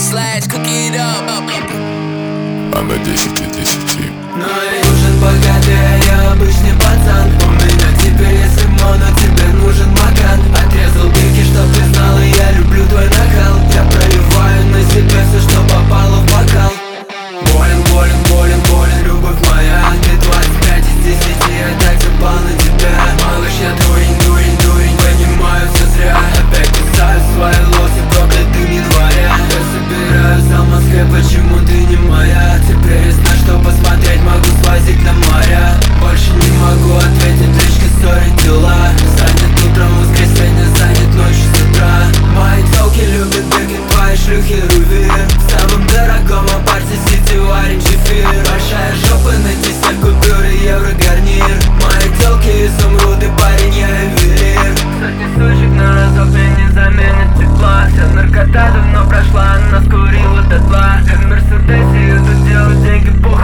slash, cook it up. Она 10 из 10. Но ей нужен богатый, а я обычный пацан. У меня теперь есть лимон, но тебе нужен макан. Отрезал бики, чтоб ты знала, я люблю твой накал. Я проливаю на себя все, что попало в бокал. Болен, болен, болен, болен, любовь моя. Ты 25 из 10, я так запал на тебя. Малыш, я дурень, дурень, дурень, понимаю все зря. Опять писаю свои лосы, проклятым января. Я собираю за Москве, почему ты не моя? Теперь есть на что посмотреть, могу свозить на моря. Больше не могу ответить, лишь сори дела. Занят утром, воскресенье, занят ночью с утра. Мои телки любят беги, твои шлюхи рувер. В самом дорогом апарте сити варим чефир. Большая жопа на 10 купюр и евро гарнир. Мои телки изумруды, парень, я ювелир. Сотни сучек на разок мне не заменит тепла. Вся наркота давно прошла, она скурила дотла. В Мерседесе идут делать деньги по